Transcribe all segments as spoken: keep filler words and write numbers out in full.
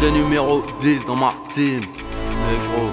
des numéros dix dans ma team. Négro.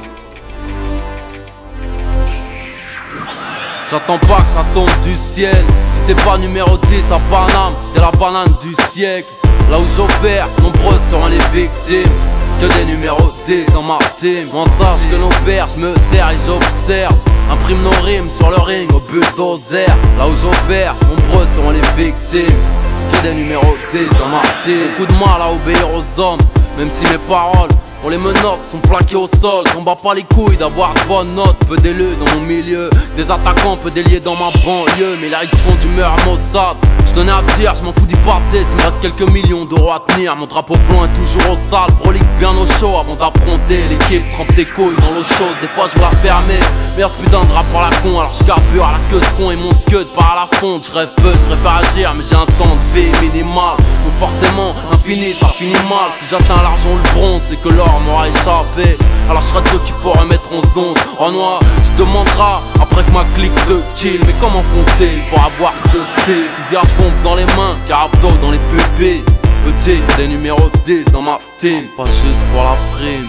J'attends pas que ça tombe du ciel. Si t'es pas numéro dix à Paname, t'es la banane du siècle. Là où j'opère, nombreux seront les victimes. Que des numéros dix dans ma team. On sache que nos pères, j'me sers et j'observe. Imprime nos rimes sur le ring au bulldozer. Là où j'opère, nombreux seront les victimes. Que des numéros dix dans ma team. Beaucoup de mal à obéir aux hommes, même si mes paroles pour les menottes sont plaquées au sol. J'en bats pas les couilles d'avoir de bonnes notes. Peu d'élus dans mon milieu, des attaquants peu déliés dans ma banlieue. Mes lyrics sont d'humeur maussade. Je tenais à dire, je m'en fous du passé. S'il me reste quelques millions d'euros à tenir, mon drapeau blanc est toujours au sale. Prolique bien au chaud avant d'affronter l'équipe. Trempe tes couilles dans l'eau chaude, des fois je veux la fermer. Mais ce putain de rap par la con, alors je carbure à la queue ce con et mon scud part à la fonte. Je rêve peu, je préfère agir, mais j'ai un temps de vie minimal. Donc forcément, infini, ça finit mal. Si j'atteins l'argent ou le bronze, c'est que l'or m'aura échappé. Alors je serai de ceux qu'il faut remettre en zone. En noir, tu te demanderas après que ma clique de kill. Mais comment font-ils pour avoir ce style? Fusil à pompe dans les mains, carabdo dans les pupilles. Petit, des numéros dix dans ma team. Pas juste pour la frime.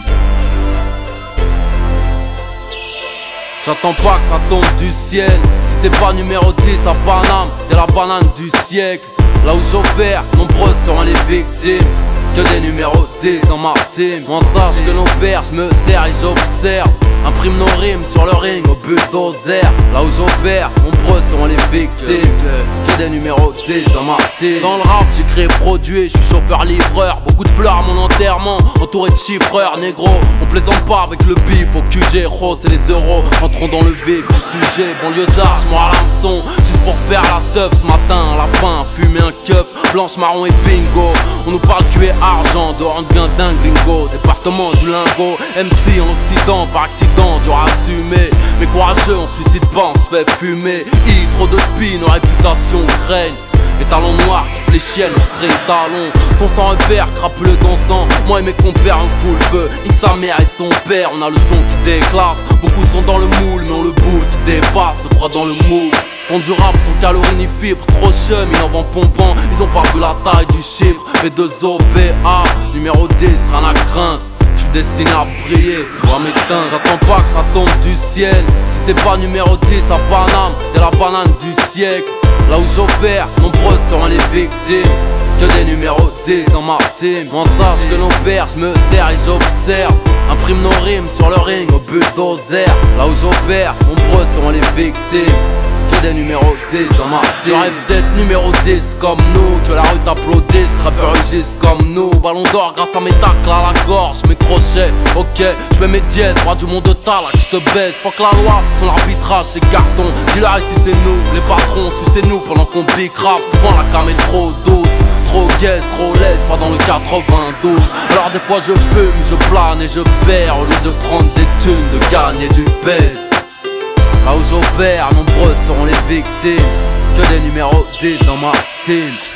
J'attends pas que ça tombe du ciel. Si t'es pas numéro dix à Paname, t'es la banane du siècle. Là où j'opère, nombreux seront les victimes. Que des numéros dix dans ma team. On sache que nos pères, j'me sers et j'observe. Imprime nos rimes sur le ring au bulldozer. Là où j'opère, nombreux seront les victimes. Que des numéros dix dans ma team. Dans le rap, j'ai créé produit, je suis chauffeur-livreur. Beaucoup de fleurs à mon enterrement, entouré de chiffreurs, négro. On plaisante pas avec le bif au Q G, rose et les euros. Entrons dans le vif du sujet, banlieusard, j'm'en à l'hameçon. Juste pour faire la teuf ce matin, un lapin, fumer un keuf, blanche, marron et bingo. On nous parle tuer argent, dehors on devient dingue gringo. Département du lingot, M C en Occident, par accident, dur à assumer. Mais courageux, on suicide pas, on se fait fumer. I, trop de spi, nos réputations craignent. Les talons noirs qui fléchiennent, nos straight talons. Son sans repère, crapuleux dansant. Moi et mes compères, on fout le feu. Nique sa mère et son père, on a le son qui déclasse. Beaucoup sont dans le moule, mais on le boule qui dépasse, se croit dans le moule. Font du rap sans calories ni fibres, trop chum, ils en vendent pompant. Ils ont pas vu la taille du chiffre. V deux O B A, numéro dix, rien à craindre. J'suis destiné à briller, ou à m'éteindre. J'attends pas que ça tombe du ciel. Si t'es pas numéro dix à Paname, t'es la banane du siècle. Là où j'opère, nombreux seront les victimes. Que des numéros dix dans ma team. On sache que nos pères, j'me sers et j'observe. Imprime nos rimes sur le ring au bulldozer. Là où j'opère, nombreux seront les victimes. Que des numéros dix dans ma team. Je rêve d'être numéro dix comme nous. Que la rue t'applaudisse, rappeurs rugissent comme nous. Ballon d'or grâce à mes tacles à la gorge, mes crochets. Ok, j'mets mes dièses, roi du monde de talent, je te baisse. Faut que la loi, son arbitrage c'est carton. Dis-leur ici c'est nous, les patrons, sucez-nous pendant qu'on bicrape. Souvent la cam est trop douce. Trop gaze, trop laisse, pas dans le quatre-vingt-douze. Alors des fois je fume, je plane et je perds. Au lieu de prendre des thunes, de gagner du baisse. Là où j'opère, nombreux seront les victimes. Que des numéros dix dans ma team.